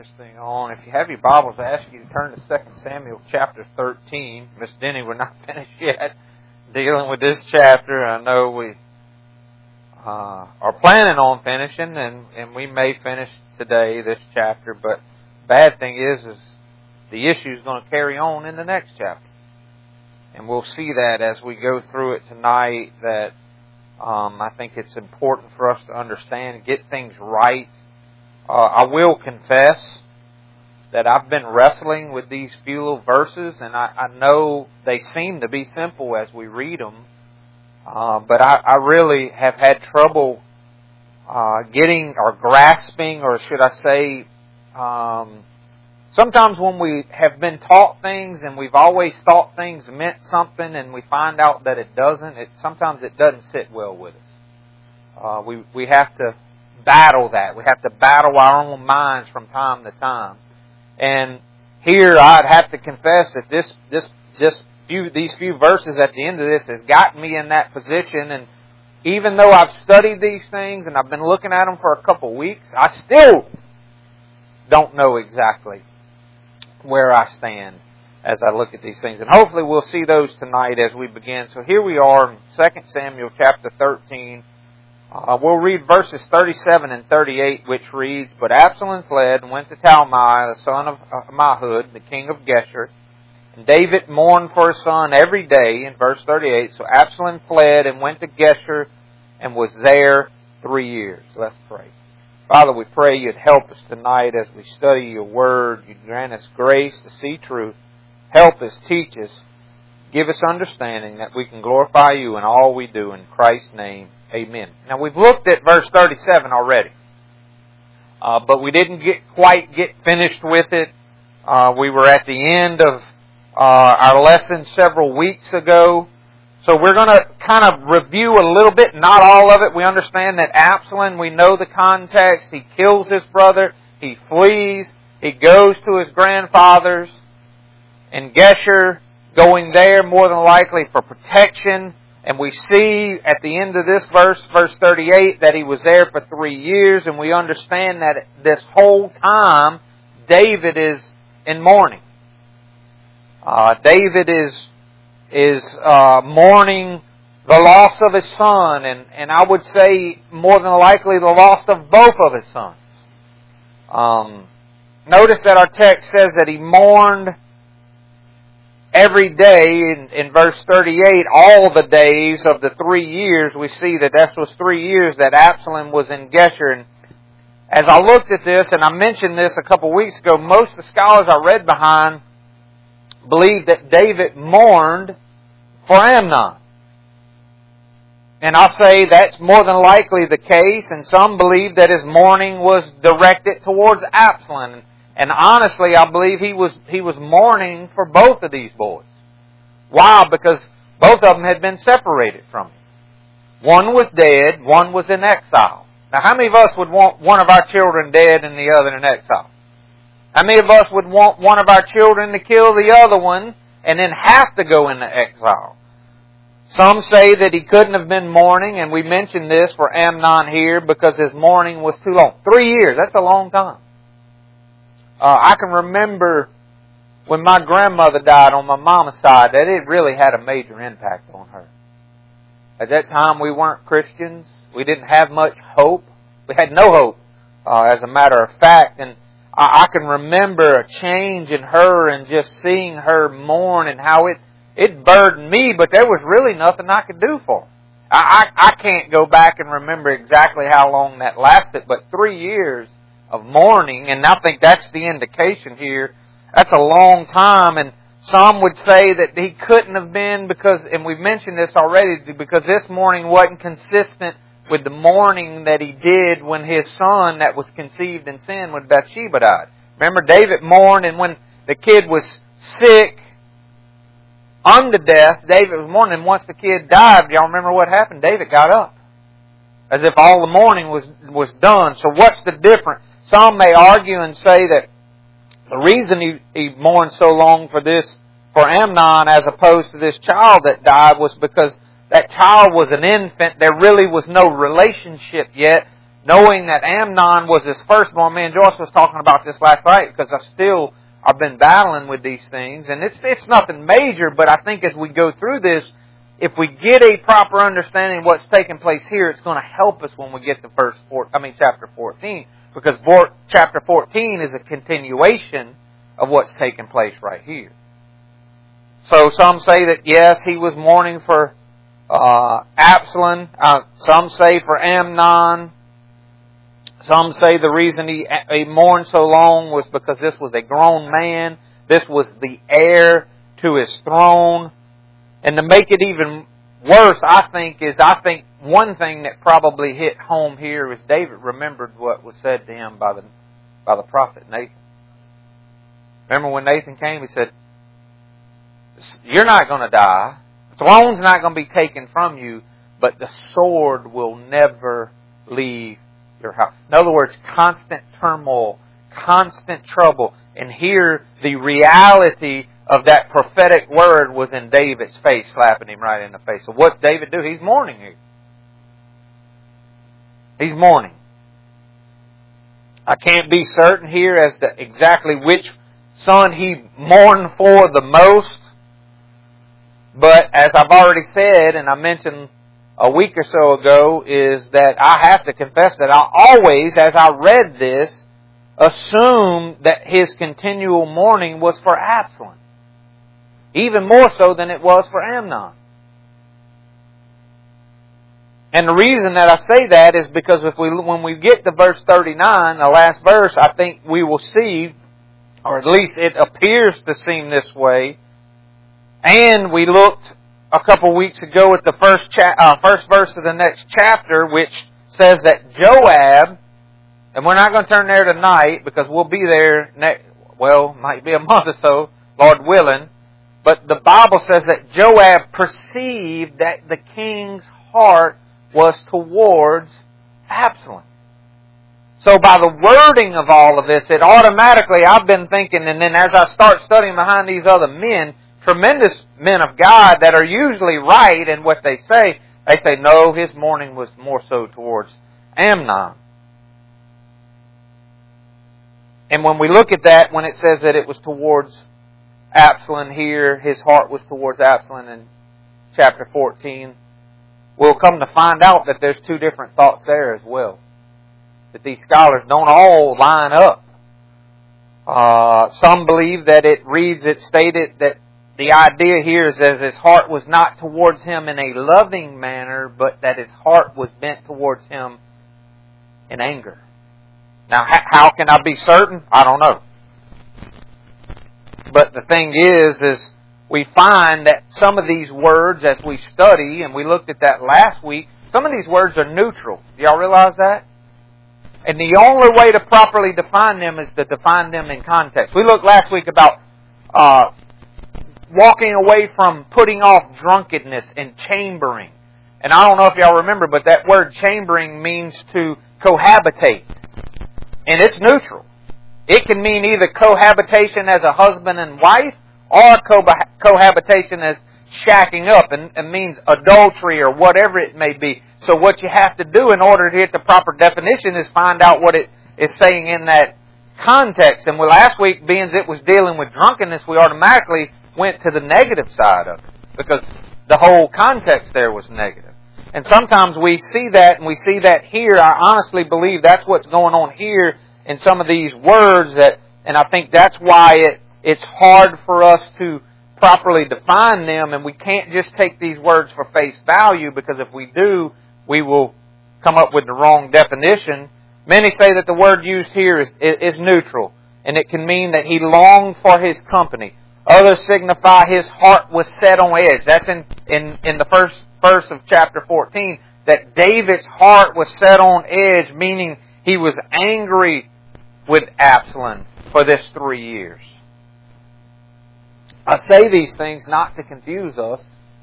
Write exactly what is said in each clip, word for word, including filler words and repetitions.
This thing on. If you have your Bibles, I ask you to turn to Second Samuel chapter thirteen. Miss Denny, we're not finished yet dealing with this chapter. I know we uh, are planning on finishing, and, and we may finish today this chapter. But bad thing is, is the issue is going to carry on in the next chapter, and we'll see that as we go through it tonight. That um, I think it's important for us to understand, get things right. Uh, I will confess that I've been wrestling with these few little verses, and I, I know they seem to be simple as we read them, uh, but I, I really have had trouble uh, getting or grasping, or should I say, um, sometimes when we have been taught things and we've always thought things meant something, and we find out that it doesn't, it sometimes it doesn't sit well with us. Uh, we we have to battle that. We have to battle our own minds from time to time. And here I'd have to confess that this this this few these few verses at the end of this has gotten me in that position. And even though I've studied these things and I've been looking at them for a couple of weeks, I still don't know exactly where I stand as I look at these things. And hopefully we'll see those tonight as we begin. So here we are in Second Samuel chapter thirteen. Uh, we'll read verses thirty-seven and thirty-eight, which reads, "But Absalom fled and went to Talmai, the son of Ammihud, the king of Geshur. And David mourned for his son every day," in verse thirty-eight. "So Absalom fled and went to Geshur and was there three years." Let's pray. Father, we pray You'd help us tonight as we study Your Word. You'd grant us grace to see truth. Help us, teach us, give us understanding that we can glorify You in all we do. In Christ's name, amen. Now, we've looked at verse thirty-seven already, uh, but we didn't get quite get finished with it. Uh, we were at the end of uh, our lesson several weeks ago, so we're going to kind of review a little bit, not all of it. We understand that Absalom, we know the context. He kills his brother. He flees. He goes to his grandfather's in Geshur, going there more than likely for protection. And we see at the end of this verse, verse thirty-eight, that he was there for three years. And we understand that this whole time, David is in mourning. Uh, David is is uh, mourning the loss of his son. And, and I would say more than likely the loss of both of his sons. Um, notice that our text says that he mourned every day. In, in verse thirty-eight, all the days of the three years, we see that that was three years that Absalom was in Geshur. And as I looked at this, and I mentioned this a couple of weeks ago, most of the scholars I read behind believe that David mourned for Amnon. And I'll say that's more than likely the case, and some believe that his mourning was directed towards Absalom. And honestly, I believe he was he was mourning for both of these boys. Why? Because both of them had been separated from him. One was dead, one was in exile. Now, how many of us would want one of our children dead and the other in exile? How many of us would want one of our children to kill the other one and then have to go into exile? Some say that he couldn't have been mourning, and we mentioned this for Amnon here because his mourning was too long. Three years, that's a long time. Uh, I can remember when my grandmother died on my mama's side that it really had a major impact on her. At that time we weren't Christians. We didn't have much hope. We had no hope, uh, as a matter of fact. And I, I can remember a change in her and just seeing her mourn and how it, it burdened me, but there was really nothing I could do for her. I, I, I can't go back and remember exactly how long that lasted, but three years of mourning, and I think that's the indication here. That's a long time, and some would say that he couldn't have been because, and we've mentioned this already, because this mourning wasn't consistent with the mourning that he did when his son that was conceived in sin with Bathsheba died. Remember, David mourned, and when the kid was sick unto death, David was mourning, and once the kid died, y'all remember what happened? David got up, as if all the mourning was, was done. So what's the difference? Some may argue and say that the reason he, he mourned so long for this, for Amnon, as opposed to this child that died, was because that child was an infant. There really was no relationship yet knowing that Amnon was his firstborn. Me and Joyce was talking about this last night because I still, I've been battling with these things. And it's, it's nothing major, but I think as we go through this, if we get a proper understanding of what's taking place here, it's going to help us when we get to verse four, I mean chapter fourteen. Because chapter fourteen is a continuation of what's taking place right here. So some say that yes, he was mourning for uh, Absalom. Uh, some say for Amnon. Some say the reason he, he mourned so long was because this was a grown man. This was the heir to his throne. And to make it even worse, I think, is I think one thing that probably hit home here is David remembered what was said to him by the by the prophet Nathan. Remember when Nathan came, he said, "You're not going to die. The throne's not going to be taken from you, but the sword will never leave your house." In other words, constant turmoil, constant trouble. And here, the reality of that prophetic word was in David's face, slapping him right in the face. So what's David do? He's mourning here. He's mourning. I can't be certain here as to exactly which son he mourned for the most. But as I've already said, and I mentioned a week or so ago, is that I have to confess that I always, as I read this, assumed that his continual mourning was for Absalom. Even more so than it was for Amnon. And the reason that I say that is because if we, when we get to verse thirty-nine, the last verse, I think we will see, or at least it appears to seem this way. And we looked a couple weeks ago at the first cha- uh, first verse of the next chapter, which says that Joab, and we're not going to turn there tonight because we'll be there next, well, might be a month or so, Lord willing. But the Bible says that Joab perceived that the king's heart was towards Absalom. So by the wording of all of this, it automatically, I've been thinking, and then as I start studying behind these other men, tremendous men of God that are usually right in what they say, they say, no, his mourning was more so towards Amnon. And when we look at that, when it says that it was towards Absalom here, his heart was towards Absalom in chapter fourteen, we'll come to find out that there's two different thoughts there as well. That these scholars don't all line up. Uh, some believe that it reads, it stated that the idea here is that his heart was not towards him in a loving manner, but that his heart was bent towards him in anger. Now, how can I be certain? I don't know. But the thing is, is we find that some of these words, as we study, and we looked at that last week, some of these words are neutral. Do y'all realize that? And the only way to properly define them is to define them in context. We looked last week about uh, walking away from putting off drunkenness and chambering. And I don't know if y'all remember, but that word chambering means to cohabitate. And it's neutral. It can mean either cohabitation as a husband and wife or cohabitation as shacking up, and it means adultery or whatever it may be. So what you have to do in order to get the proper definition is find out what it is saying in that context. And last week, being it was dealing with drunkenness, we automatically went to the negative side of it because the whole context there was negative. And sometimes we see that, and we see that here. I honestly believe that's what's going on here in some of these words, that, and I think that's why it it's hard for us to properly define them, and we can't just take these words for face value, because if we do, we will come up with the wrong definition. Many say that the word used here is, is neutral, and it can mean that he longed for his company. Others signify his heart was set on edge. That's in, in, in the first verse of chapter fourteen, that David's heart was set on edge, meaning he was angry with Absalom for this three years. I say these things not to confuse us,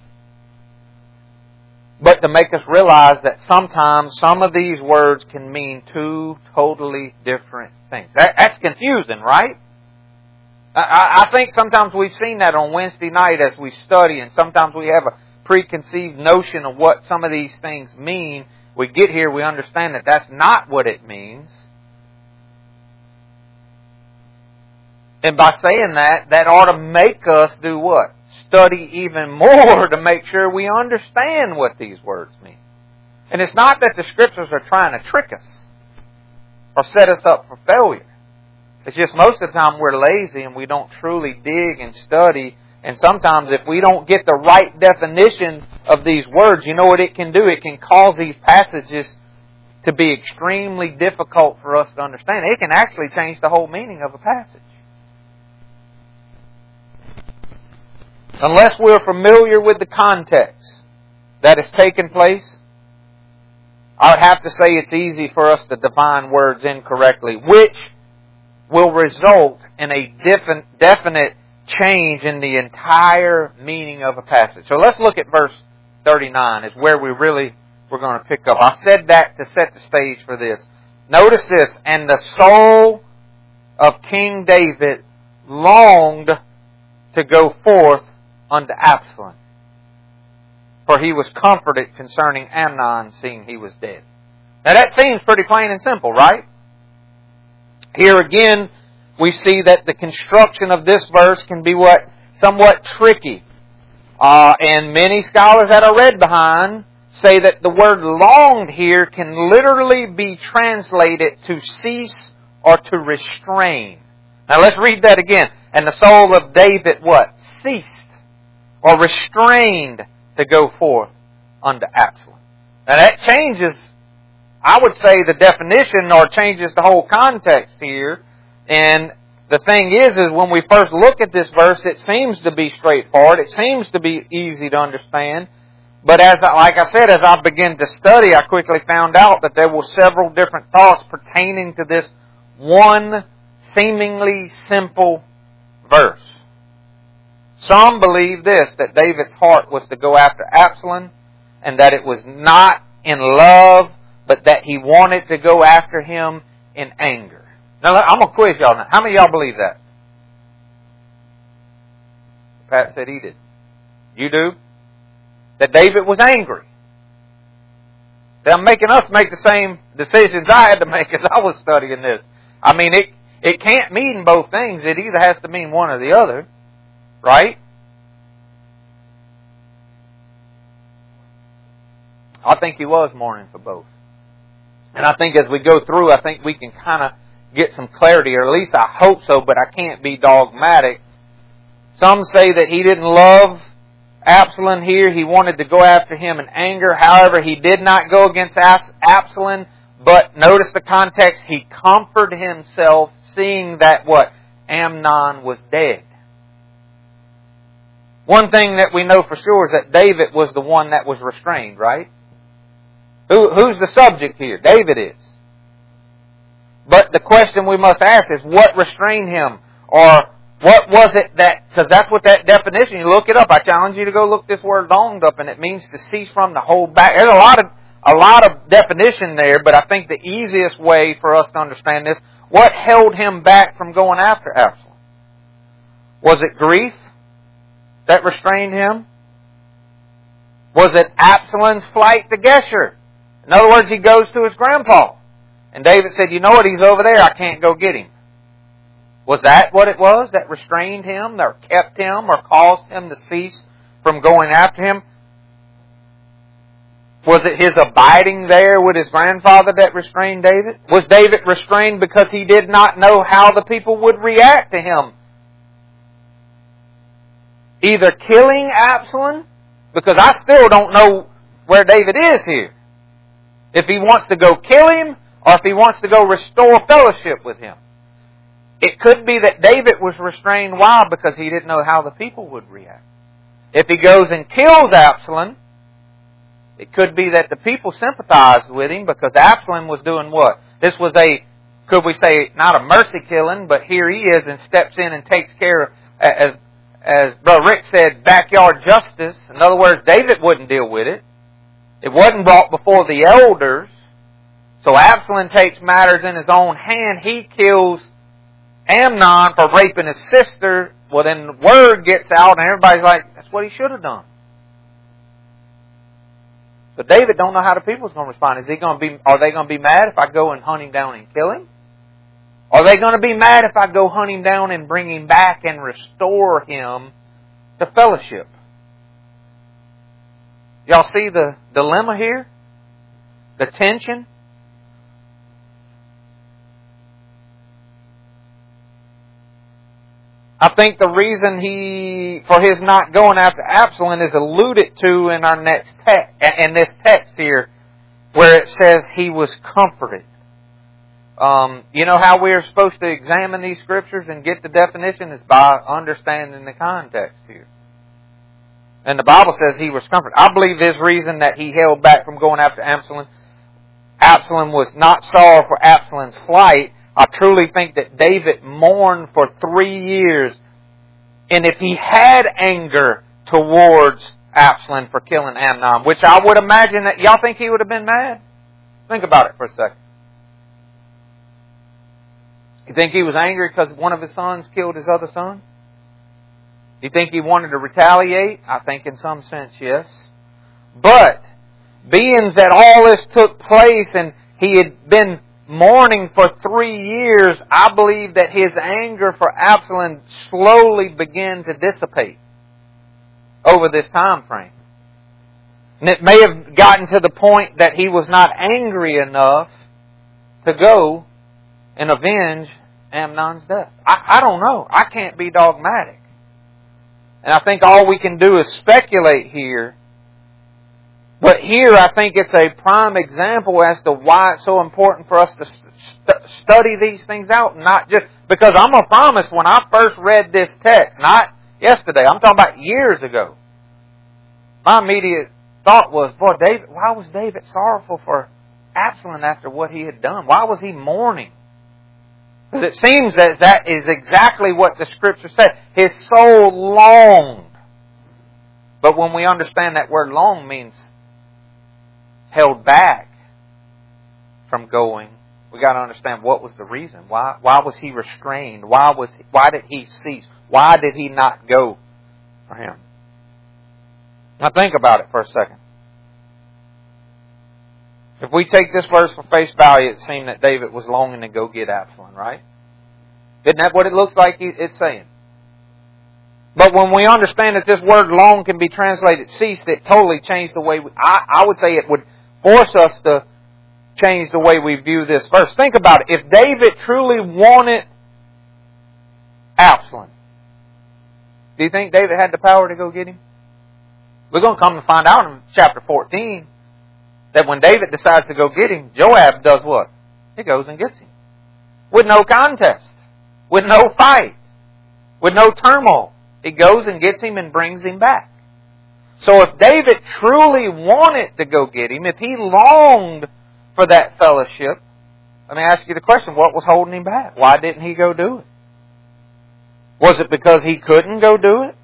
but to make us realize that sometimes some of these words can mean two totally different things. That, that's confusing, right? I, I think sometimes we've seen that on Wednesday night as we study, and sometimes we have a preconceived notion of what some of these things mean, we get here, we understand that that's not what it means. And by saying that, that ought to make us do what? Study even more to make sure we understand what these words mean. And it's not that the Scriptures are trying to trick us or set us up for failure. It's just most of the time we're lazy and we don't truly dig and study. And sometimes if we don't get the right definition of these words, you know what it can do? It can cause these passages to be extremely difficult for us to understand. It can actually change the whole meaning of a passage. Unless we're familiar with the context that has taken place, I would have to say it's easy for us to define words incorrectly, which will result in a definite change in the entire meaning of a passage. So let's look at verse thirty-nine, is where we really we're going to pick up. I said that to set the stage for this. Notice this, and the soul of King David longed to go forth unto Absalom, for he was comforted concerning Amnon, seeing he was dead. Now that seems pretty plain and simple, right? Here again, we see that the construction of this verse can be what somewhat tricky. Uh, and many scholars that I read behind say that the word longed here can literally be translated to cease or to restrain. Now let's read that again. And the soul of David what? Ceased or restrained to go forth unto Absalom. Now that changes, I would say, the definition, or changes the whole context here. And the thing is, is when we first look at this verse, it seems to be straightforward. It seems to be easy to understand. But as I, like I said, as I began to study, I quickly found out that there were several different thoughts pertaining to this one seemingly simple verse. Some believe this, that David's heart was to go after Absalom, and that it was not in love, but that he wanted to go after him in anger. Now, I'm going to quiz y'all now. How many of y'all believe that? Pat said he did. You do? That David was angry. They're making us make the same decisions I had to make as I was studying this. I mean, it, it can't mean both things. It either has to mean one or the other. Right? I think he was mourning for both. And I think as we go through, I think we can kind of get some clarity, or at least I hope so, but I can't be dogmatic. Some say that he didn't love Absalom here. He wanted to go after him in anger. However, he did not go against Absalom, but notice the context. He comforted himself seeing that what? Amnon was dead. One thing that we know for sure is that David was the one that was restrained, right? Who, who's the subject here? David is. But the question we must ask is, what restrained him? Or what was it that, because that's what that definition, you look it up. I challenge you to go look this word longed up, and it means to cease from, to hold back. There's a lot of, a lot of definition there, but I think the easiest way for us to understand this, what held him back from going after Absalom? Was it grief that restrained him? Was it Absalom's flight to Geshur? In other words, he goes to his grandpa. And David said, you know what, he's over there, I can't go get him. Was that what it was that restrained him, or kept him, or caused him to cease from going after him? Was it his abiding there with his grandfather that restrained David? Was David restrained because he did not know how the people would react to him? Either killing Absalom, because I still don't know where David is here. If he wants to go kill him, or if he wants to go restore fellowship with him. It could be that David was restrained. Why? Because he didn't know how the people would react. If he goes and kills Absalom, it could be that the people sympathized with him because Absalom was doing what? This was a, could we say, not a mercy killing, but here he is and steps in and takes care of, as, as Brother Rick said, backyard justice. In other words, David wouldn't deal with it. It wasn't brought before the elders. So Absalom takes matters in his own hand. He kills Amnon for raping his sister. Well, then word gets out and everybody's like, that's what he should have done. But David don't know how the people's going to respond. Is he going to be? Are they going to be mad if I go and hunt him down and kill him? Are they going to be mad if I go hunt him down and bring him back and restore him to fellowship? Y'all see the dilemma here? The tension? I think the reason he, for his not going after Absalom is alluded to in our next text, in this text here, where it says he was comforted. Um, you know how we are supposed to examine these scriptures and get the definition is by understanding the context here. And the Bible says he was comforted. I believe his reason that he held back from going after Absalom, Absalom was not sorrow for Absalom's flight. I truly think that David mourned for three years. And if he had anger towards Absalom for killing Amnon, which I would imagine that, y'all think he would have been mad? Think about it for a second. You think he was angry because one of his sons killed his other son? You think he wanted to retaliate? I think in some sense, yes. But, being that all this took place and he had been mourning for three years, I believe that his anger for Absalom slowly began to dissipate over this time frame. And it may have gotten to the point that he was not angry enough to go and avenge Amnon's death. I, I don't know. I can't be dogmatic. And I think all we can do is speculate here. But here I think it's a prime example as to why it's so important for us to st- study these things out. Not just because I'm going to promise when I first read this text, not yesterday, I'm talking about years ago, my immediate thought was, boy, David, why was David sorrowful for Absalom after what he had done? Why was he mourning? Because it seems that that is exactly what the Scripture said. His soul longed. But when we understand that word long means held back from going, we got to understand what was the reason. Why? Why was he restrained? Why was? Why did he cease? Why did he not go for him? Now think about it for a second. If we take this verse for face value, it seemed that David was longing to go get Absalom, right? Isn't that what it looks like it's saying? But when we understand that this word long can be translated ceased, it totally changed the way we, I, I would say it would force us to change the way we view this verse. Think about it. If David truly wanted Absalom, do you think David had the power to go get him? We're going to come to find out in chapter fourteen that when David decides to go get him, Joab does what? He goes and gets him. With no contest. With no fight. With no turmoil. He goes and gets him and brings him back. So if David truly wanted to go get him, if he longed for that fellowship, let me ask you the question, what was holding him back? Why didn't he go do it? Was it because he couldn't go do it?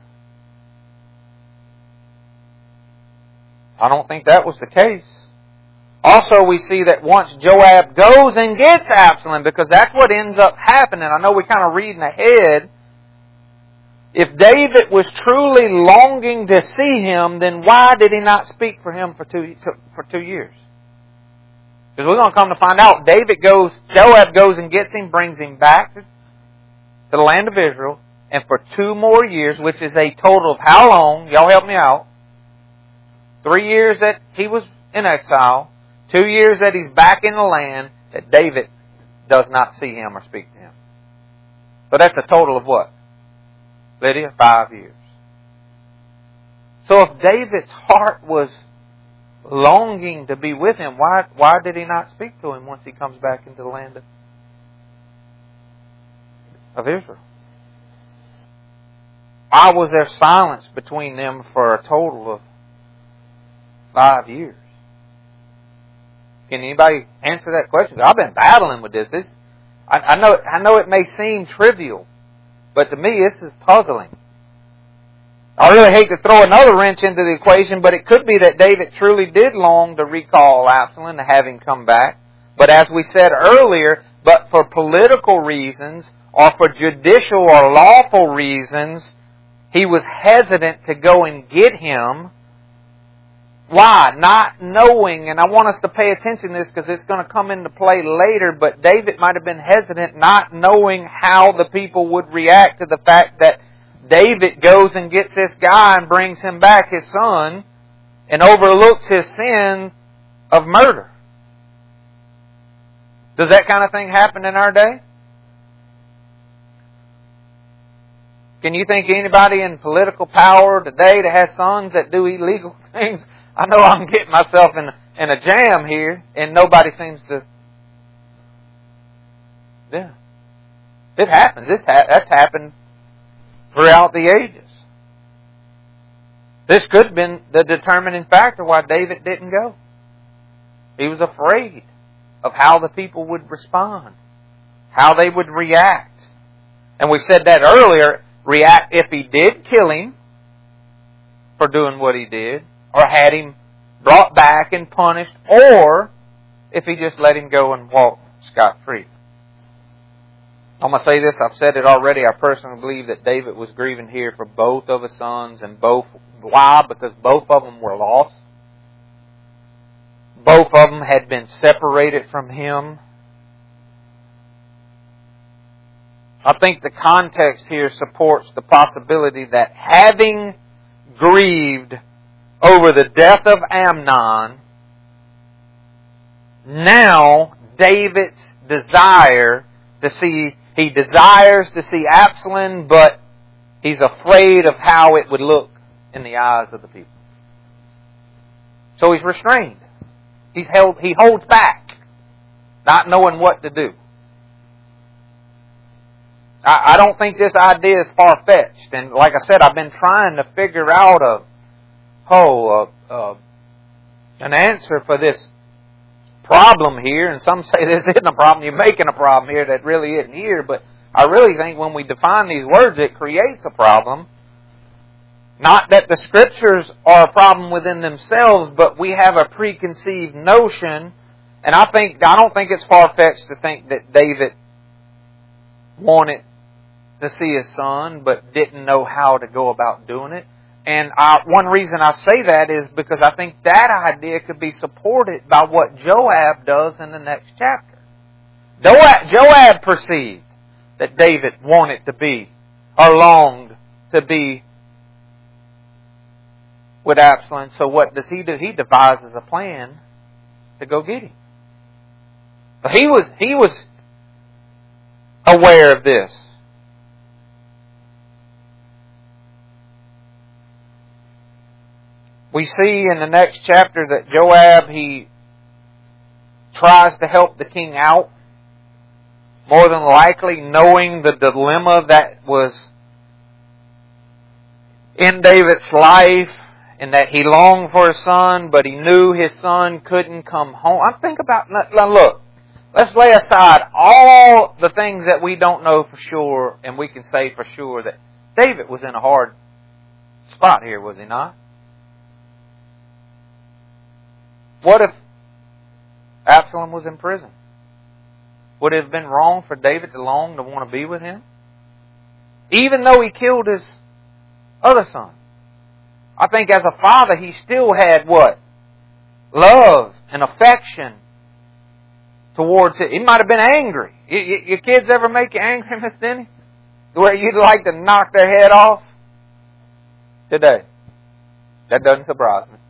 I don't think that was the case. Also, we see that once Joab goes and gets Absalom, because that's what ends up happening. I know we're kind of reading ahead. If David was truly longing to see him, then why did he not speak for him for two, for two years? Because we're going to come to find out, David goes, Joab goes and gets him, brings him back to the land of Israel, and for two more years, which is a total of how long? Y'all help me out. Three years that he was in exile, two years that he's back in the land, that David does not see him or speak to him. So that's a total of what? Lydia, five years. So if David's heart was longing to be with him, why, why did he not speak to him once he comes back into the land of, of Israel? Why was there silence between them for a total of five years? Can anybody answer that question? I've been battling with this. this I, I know. I know it may seem trivial, but to me, this is puzzling. I really hate to throw another wrench into the equation, but it could be that David truly did long to recall Absalom, to have him come back. But as we said earlier, but for political reasons or for judicial or lawful reasons, he was hesitant to go and get him Why? Not knowing, and I want us to pay attention to this because it's going to come into play later, but David might have been hesitant, not knowing how the people would react to the fact that David goes and gets this guy and brings him back, his son, and overlooks his sin of murder. Does that kind of thing happen in our day? Can you think of anybody in political power today that has sons that do illegal things? I know I'm getting myself in, in a jam here, and nobody seems to... Yeah. It happens. It's ha- that's happened throughout the ages. This could have been the determining factor why David didn't go. He was afraid of how the people would respond, how they would react. And we said that earlier, react if he did kill him for doing what he did, or had him brought back and punished, or if he just let him go and walk scot-free. I'm going to say this, I've said it already, I personally believe that David was grieving here for both of his sons, and both, why? Because both of them were lost. Both of them had been separated from him. I think the context here supports the possibility that having grieved over the death of Amnon, now David's desire to see, he desires to see Absalom, but he's afraid of how it would look in the eyes of the people. So he's restrained. He's held, he holds back, not knowing what to do. I, I don't think this idea is far-fetched. And like I said, I've been trying to figure out a, oh, uh, uh, an answer for this problem here. And some say this isn't a problem. You're making a problem here that really isn't here. But I really think when we define these words, it creates a problem. Not that the Scriptures are a problem within themselves, but we have a preconceived notion. And I think I don't think it's far-fetched to think that David wanted to see his son, but didn't know how to go about doing it. And I, one reason I say that is because I think that idea could be supported by what Joab does in the next chapter. Joab, Joab perceived that David wanted to be, or longed to be, with Absalom. So what does he do? He devises a plan to go get him. But he was he was aware of this. We see in the next chapter that Joab, he tries to help the king out, more than likely knowing the dilemma that was in David's life, and that he longed for his son, but he knew his son couldn't come home. I'm thinking about, now look, let's lay aside all the things that we don't know for sure, and we can say for sure that David was in a hard spot here, was he not? What if Absalom was in prison? Would it have been wrong for David to long to want to be with him? Even though he killed his other son. I think as a father, he still had what? Love and affection towards it. He might have been angry. Your kids ever make you angry, Miss Denny? Where you'd like to knock their head off? Today. That doesn't surprise me.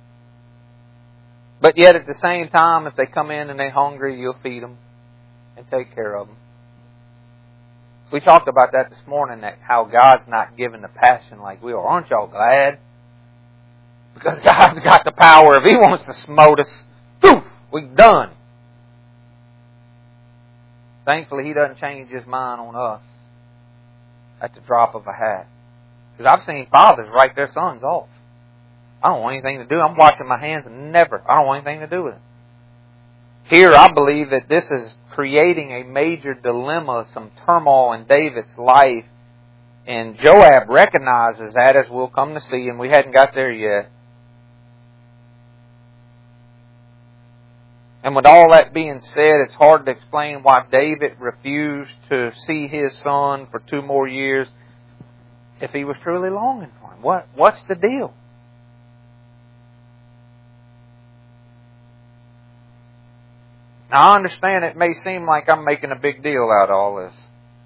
But yet at the same time, if they come in and they're hungry, you'll feed them and take care of them. We talked about that this morning, that how God's not given the passion like we are. Aren't y'all glad? Because God's got the power. If He wants to smote us, poof, we're done. Thankfully, He doesn't change His mind on us at the drop of a hat. Because I've seen fathers write their sons off. I don't want anything to do. I'm washing my hands and never. I don't want anything to do with it. Here, I believe that this is creating a major dilemma, some turmoil in David's life. And Joab recognizes that, as we'll come to see, and we hadn't got there yet. And with all that being said, it's hard to explain why David refused to see his son for two more years if he was truly longing for him. What, what's the deal? Now, I understand it may seem like I'm making a big deal out of all this.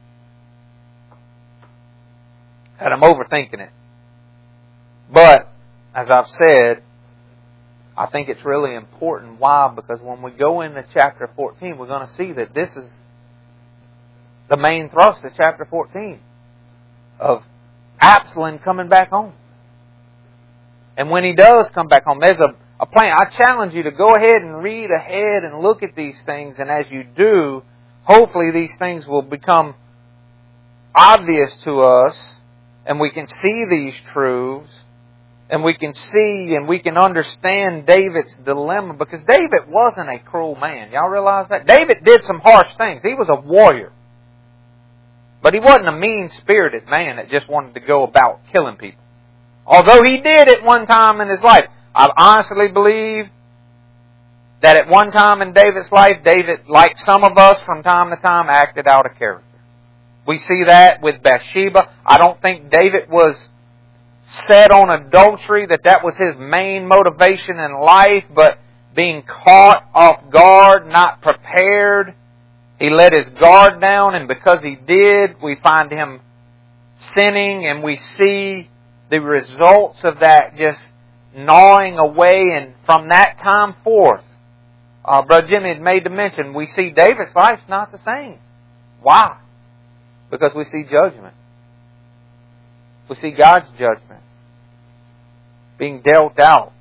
And I'm overthinking it. But, as I've said, I think it's really important. Why? Because when we go into chapter fourteen, we're going to see that this is the main thrust of chapter fourteen. Of Absalom coming back home. And when he does come back home, there's a, a plan. I challenge you to go ahead and read ahead and look at these things. And as you do, hopefully these things will become obvious to us. And we can see these truths. And we can see and we can understand David's dilemma. Because David wasn't a cruel man. Y'all realize that? David did some harsh things. He was a warrior. But he wasn't a mean-spirited man that just wanted to go about killing people. Although he did at one time in his life. I honestly believe that at one time in David's life, David, like some of us from time to time, acted out of character. We see that with Bathsheba. I don't think David was set on adultery, that that was his main motivation in life, but being caught off guard, not prepared, he let his guard down, and because he did, we find him sinning, and we see the results of that just gnawing away. And from that time forth, uh, Brother Jimmy had made the mention, we see David's life's not the same. Why? Because we see judgment. We see God's judgment being dealt out.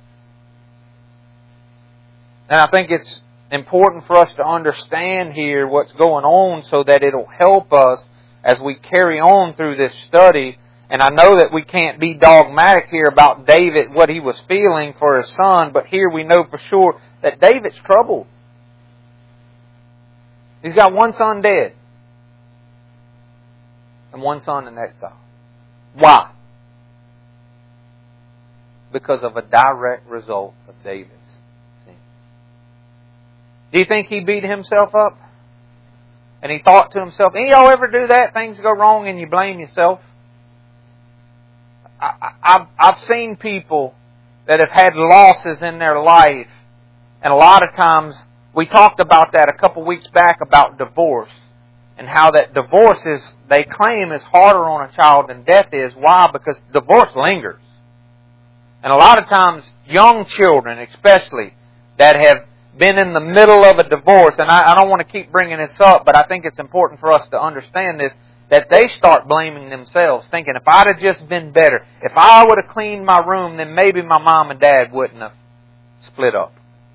And I think it's important for us to understand here what's going on so that it'll help us as we carry on through this study. And I know that we can't be dogmatic here about David, what he was feeling for his son, but here we know for sure that David's troubled. He's got one son dead and one son in exile. Why? Because of a direct result of David's sin. Do you think he beat himself up? And he thought to himself, any y'all ever do that? Things go wrong and you blame yourself? I, I've, I've seen people that have had losses in their life. And a lot of times, we talked about that a couple weeks back about divorce. And how that divorce is, they claim, is harder on a child than death is. Why? Because divorce lingers. And a lot of times, young children especially, that have been in the middle of a divorce, and I, I don't want to keep bringing this up, but I think it's important for us to understand this, that they start blaming themselves, thinking, if I'd have just been better, if I would have cleaned my room, then maybe my mom and dad wouldn't have split up.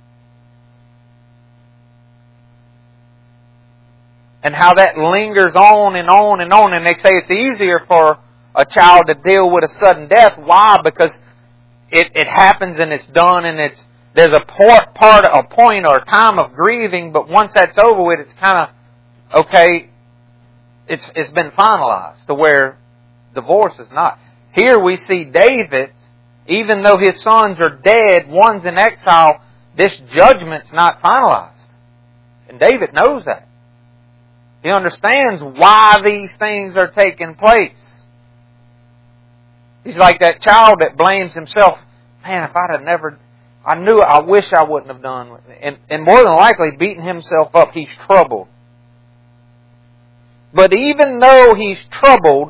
And how that lingers on and on and on. And they say it's easier for a child to deal with a sudden death. Why? Because it, it happens and it's done, and it's there's a part, part, a point or a time of grieving, but once that's over with, it's kind of, okay, it's it's been finalized to where divorce is not. Here we see David, even though his sons are dead, one's in exile, this judgment's not finalized. And David knows that. He understands why these things are taking place. He's like that child that blames himself. Man, if I'd have never, I knew, I wish I wouldn't have done. And, and more than likely, beating himself up, he's troubled. But even though he's troubled,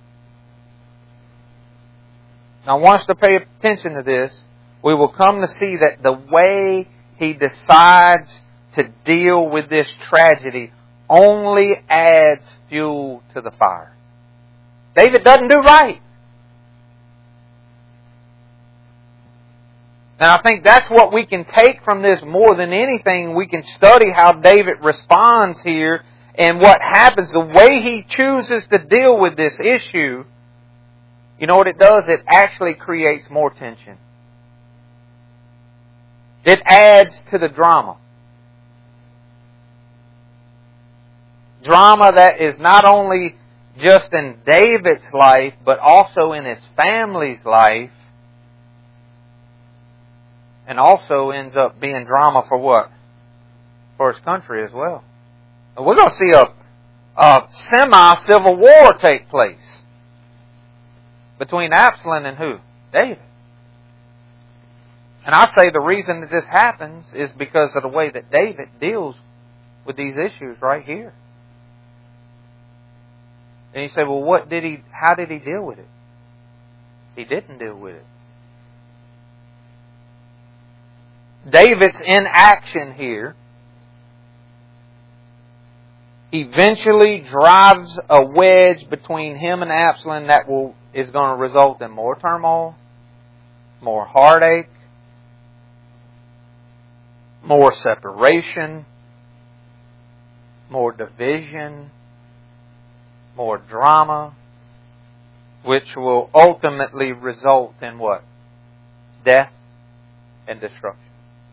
now I want us to pay attention to this, we will come to see that the way he decides to deal with this tragedy only adds fuel to the fire. David doesn't do right. And I think that's what we can take from this more than anything. We can study how David responds here and what happens. The way he chooses to deal with this issue, you know what it does? It actually creates more tension. It adds to the drama. Drama that is not only just in David's life, but also in his family's life. And also ends up being drama for what? For his country as well. And we're going to see a, a semi-civil war take place between Absalom and who? David. And I say the reason that this happens is because of the way that David deals with these issues right here. And you say, well, what did he, how did he deal with it? He didn't deal with it. David's inaction here eventually drives a wedge between him and Absalom that will is going to result in more turmoil, more heartache, more separation, more division, more drama, which will ultimately result in what? Death and destruction.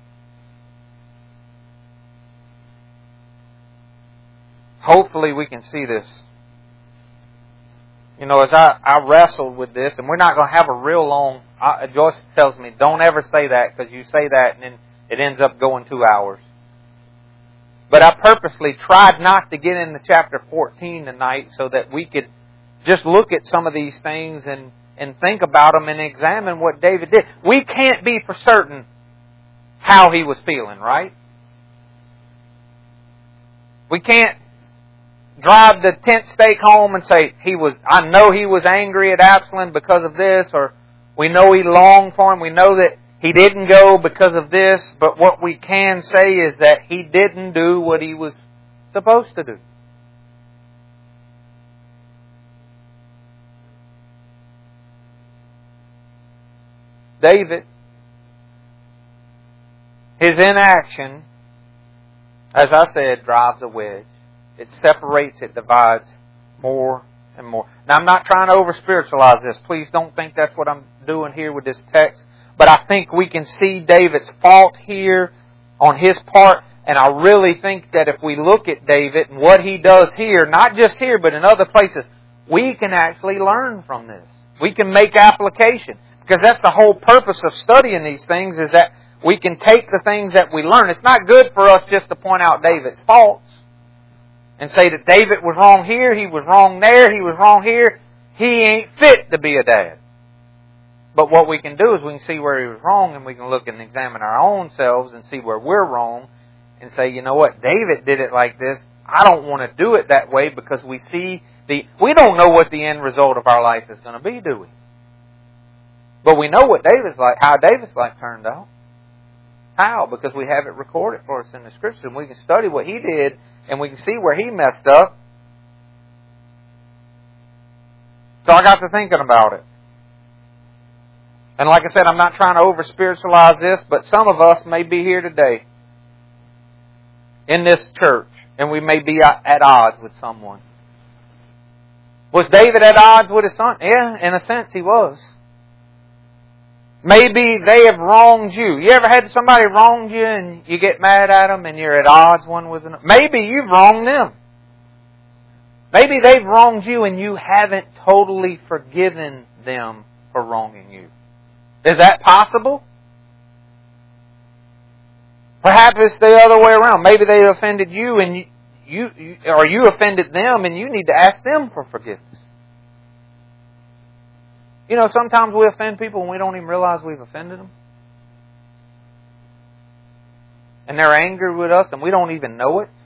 Hopefully we can see this. You know, as I, I wrestled with this, and we're not going to have a real long... I, Joyce tells me, don't ever say that, because you say that and then it ends up going two hours. But I purposely tried not to get into chapter fourteen tonight so that we could just look at some of these things and, and think about them and examine what David did. We can't be for certain how he was feeling, right? We can't drive the tent stake home and say, he was. I know he was angry at Absalom because of this, or we know he longed for him. We know that he didn't go because of this, but what we can say is that he didn't do what he was supposed to do. David, his inaction, as I said, drives a wedge. It separates, it divides more and more. Now, I'm not trying to over-spiritualize this. Please don't think that's what I'm doing here with this text. But I think we can see David's fault here on his part. And I really think that if we look at David and what he does here, not just here, but in other places, we can actually learn from this. We can make application. Because that's the whole purpose of studying these things, is that we can take the things that we learn. It's not good for us just to point out David's faults and say that David was wrong here, he was wrong there, he was wrong here. He ain't fit to be a dad. But what we can do is we can see where he was wrong, and we can look and examine our own selves and see where we're wrong and say, you know what, David did it like this. I don't want to do it that way, because we see the, we don't know what the end result of our life is going to be, do we? But we know what David's like, how David's life turned out. How? Because we have it recorded for us in the Scriptures, and we can study what he did, and we can see where he messed up. So I got to thinking about it. And like I said, I'm not trying to over-spiritualize this, but some of us may be here today in this church, and we may be at odds with someone. Was David at odds with his son? Yeah, in a sense he was. Maybe they have wronged you. You ever had somebody wrong you and you get mad at them and you're at odds one with another? Maybe you've wronged them. Maybe they've wronged you and you haven't totally forgiven them for wronging you. Is that possible? Perhaps it's the other way around. Maybe they offended you and you, you, you or you offended them, and you need to ask them for forgiveness. You know, sometimes we offend people and we don't even realize we've offended them. And they're angry with us and we don't even know it.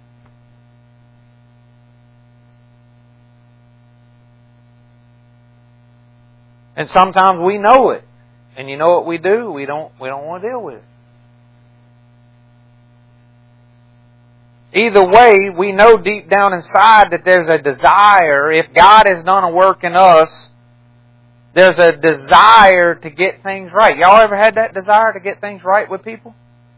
And sometimes we know it. And you know what we do? We don't, we don't want to deal with it. Either way, we know deep down inside that there's a desire. If God has done a work in us, there's a desire to get things right. Y'all ever had that desire to get things right with people?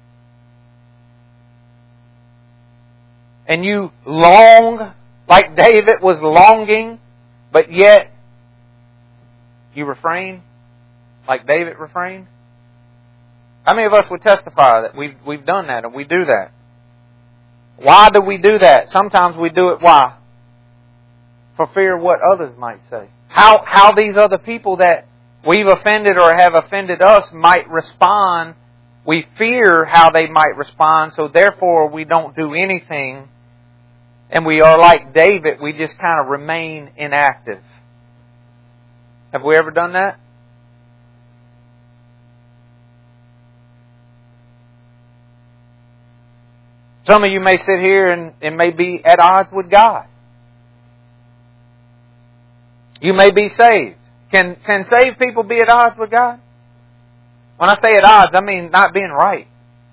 And you long, like David was longing, but yet you refrain, like David refrained? How many of us would testify that we've, we've done that and we do that? Why do we do that? Sometimes we do it, why? For fear of what others might say. How how these other people that we've offended or have offended us might respond. We fear how they might respond, so therefore we don't do anything. And we are like David, we just kind of remain inactive. Have we ever done that? Some of you may sit here and, and may be at odds with God. You may be saved. Can, can saved people be at odds with God? When I say at odds, I mean not being right.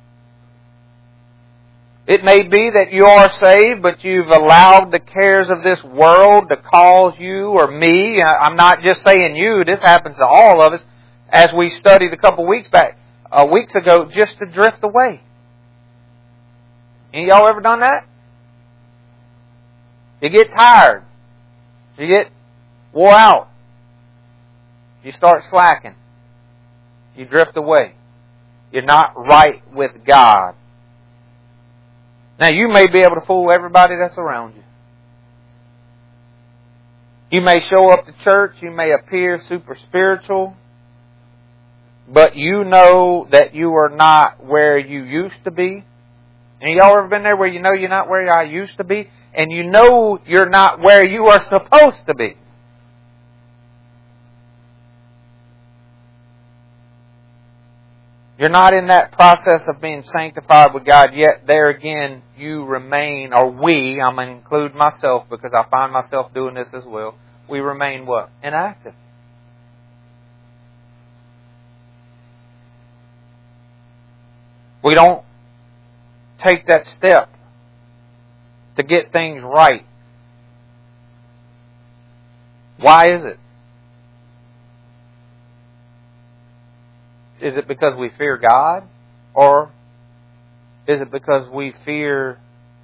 It may be that you are saved, but you've allowed the cares of this world to cause you or me. I'm not just saying you. This happens to all of us. As we studied a couple weeks back, uh, weeks ago, just to drift away. Any of y'all ever done that? You get tired. You get wore out. You start slacking. You drift away. You're not right with God. Now, you may be able to fool everybody that's around you. You may show up to church. You may appear super spiritual. But you know that you are not where you used to be. And y'all ever been there where you know you're not where I used to be? And you know you're not where you are supposed to be. You're not in that process of being sanctified with God yet. There again, you remain, or we, I'm going to include myself because I find myself doing this as well. We remain what? Inactive. We don't take that step to get things right. Why is it? Is it because we fear God? Or is it because we fear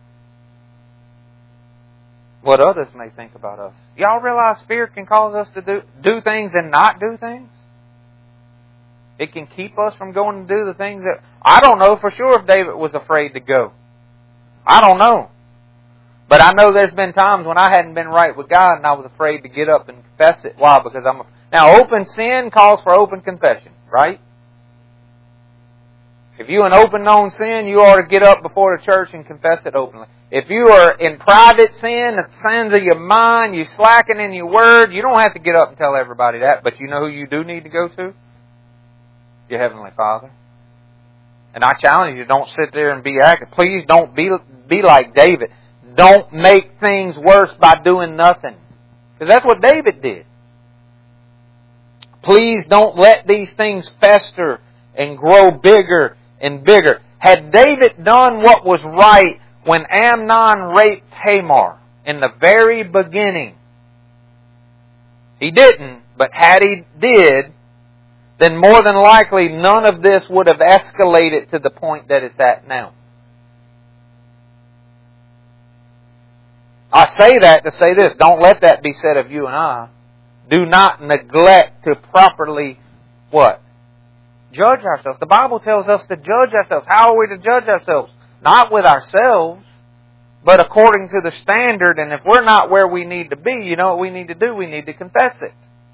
what others may think about us? Y'all realize fear can cause us to do, do things and not do things? It can keep us from going to do the things that... I don't know for sure if David was afraid to go. I don't know. But I know there's been times when I hadn't been right with God and I was afraid to get up and confess it. Why? Because I'm... A, now, open sin calls for open confession, right? If you're an open known sin, you ought to get up before the church and confess it openly. If you are in private sin, the sins of your mind, you're slacking in your word, you don't have to get up and tell everybody that. But you know who you do need to go to? Your Heavenly Father. And I challenge you, don't sit there and be active. Please don't be, be like David. Don't make things worse by doing nothing. Because that's what David did. Please don't let these things fester and grow bigger and bigger. Had David done what was right when Amnon raped Tamar in the very beginning, he didn't, but had he did, then more than likely none of this would have escalated to the point that it's at now. I say that to say this. Don't let that be said of you and I. Do not neglect to properly, what? Judge ourselves. The Bible tells us to judge ourselves. How are we to judge ourselves? Not with ourselves, but according to the standard. And if we're not where we need to be, you know what we need to do? We need to confess it.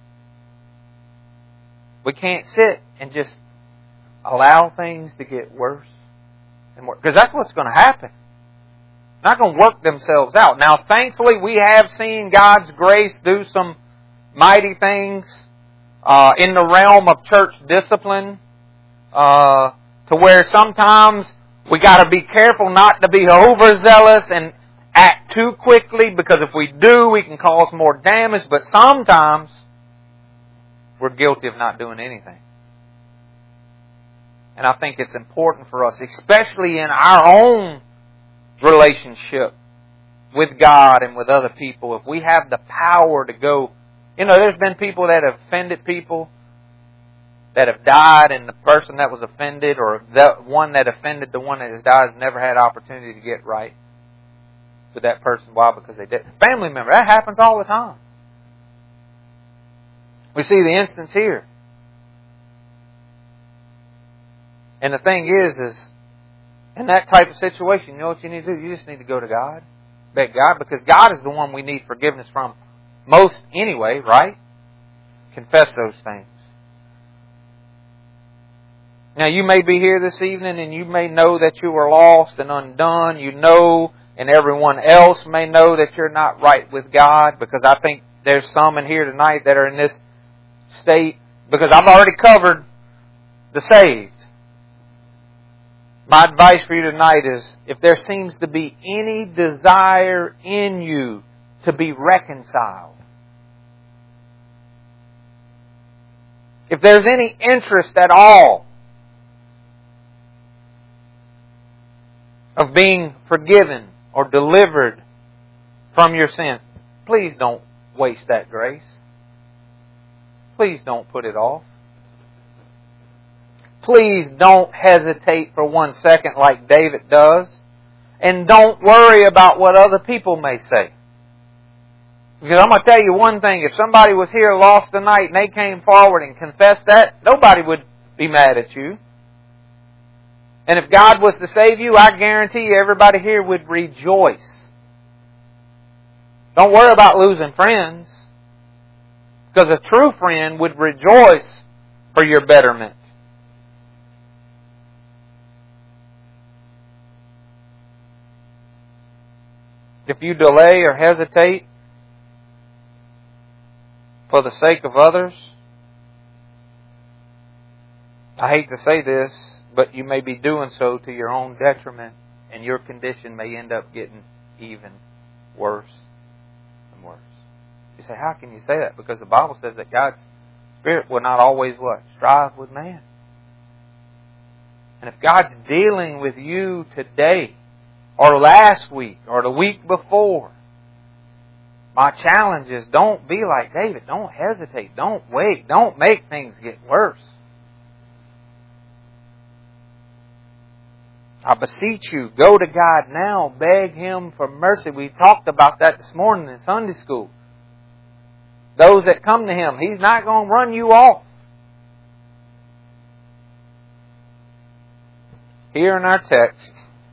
We can't sit and just allow things to get worse and worse. Because that's what's going to happen. They're not going to work themselves out. Now, thankfully, we have seen God's grace do some mighty things uh, in the realm of church discipline, uh, to where sometimes we got to be careful not to be overzealous and act too quickly, because if we do, we can cause more damage. But sometimes we're guilty of not doing anything. And I think it's important for us, especially in our own relationship with God and with other people, if we have the power to go. You know, there's been people that have offended people that have died, and the person that was offended, or the one that offended the one that has died, has never had opportunity to get right with that person. Why? Because they did. Family member, that happens all the time. We see the instance here. And the thing is, is in that type of situation, you know what you need to do? You just need to go to God. Beg God, because God is the one we need forgiveness from most anyway, right? Confess those things. Now, you may be here this evening and you may know that you are lost and undone. You know, and everyone else may know that you're not right with God, because I think there's some in here tonight that are in this state, because I've already covered the saved. My advice for you tonight is, if there seems to be any desire in you to be reconciled, if there's any interest at all of being forgiven or delivered from your sin, please don't waste that grace. Please don't put it off. Please don't hesitate for one second like David does. And don't worry about what other people may say. Because I'm going to tell you one thing. If somebody was here lost tonight and they came forward and confessed that, nobody would be mad at you. And if God was to save you, I guarantee you everybody here would rejoice. Don't worry about losing friends. Because a true friend would rejoice for your betterment. If you delay or hesitate for the sake of others, I hate to say this, but you may be doing so to your own detriment, and your condition may end up getting even worse and worse. You say, how can you say that? Because the Bible says that God's Spirit will not always what? Strive with man. And if God's dealing with you today, or last week, or the week before, my challenge is, don't be like David. Don't hesitate. Don't wait. Don't make things get worse. I beseech you, go to God now. Beg Him for mercy. We talked about that this morning in Sunday school. Those that come to Him, He's not going to run you off. Here in our text,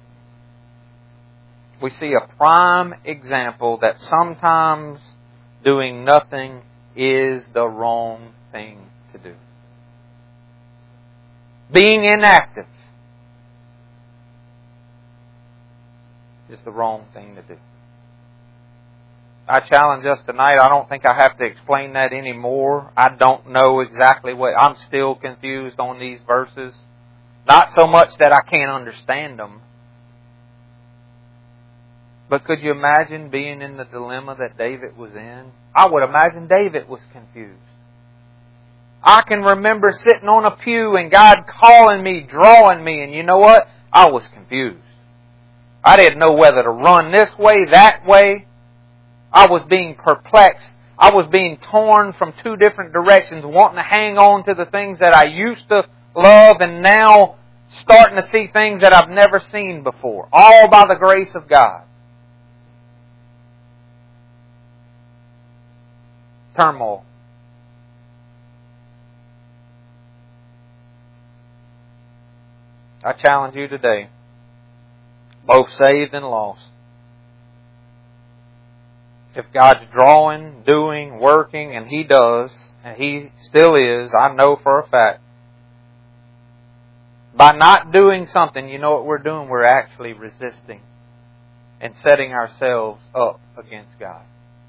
we see a prime example that sometimes doing nothing is the wrong thing to do. Being inactive is the wrong thing to do. I challenge us tonight. I don't think I have to explain that anymore. I don't know exactly what... I'm still confused on these verses. Not so much that I can't understand them. But could you imagine being in the dilemma that David was in? I would imagine David was confused. I can remember sitting on a pew and God calling me, drawing me, and you know what? I was confused. I didn't know whether to run this way, that way. I was being perplexed. I was being torn from two different directions, wanting to hang on to the things that I used to love and now starting to see things that I've never seen before. All by the grace of God. Turmoil. I challenge you today, both saved and lost. If God's drawing, doing, working, and He does, and He still is, I know for a fact, by not doing something, you know what we're doing? We're actually resisting and setting ourselves up against God.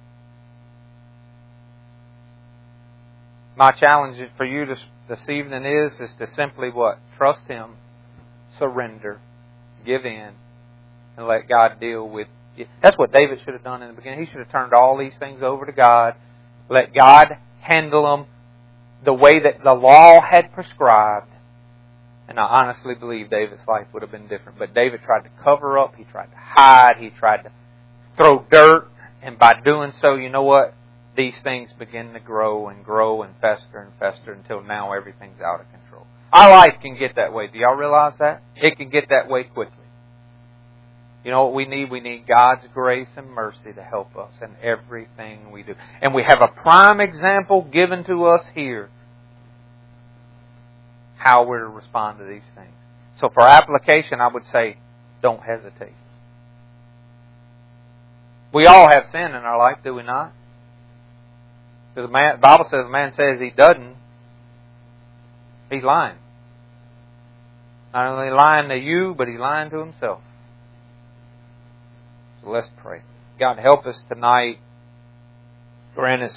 My challenge for you this, this evening is, is to simply what? Trust Him, surrender, give in, and let God deal with you. That's what David should have done in the beginning. He should have turned all these things over to God, let God handle them the way that the law had prescribed. And I honestly believe David's life would have been different. But David tried to cover up, he tried to hide, he tried to throw dirt, and by doing so, you know what? These things begin to grow and grow and fester and fester until now everything's out of control. Our life can get that way. Do y'all realize that? It can get that way quickly. You know what we need? We need God's grace and mercy to help us in everything we do. And we have a prime example given to us here how we're to respond to these things. So for application, I would say, don't hesitate. We all have sin in our life, do we not? Because the man, Bible says the man says he doesn't, he's lying. Not only lying to you, but he's lying to himself. So let's pray. God, help us tonight. Grant us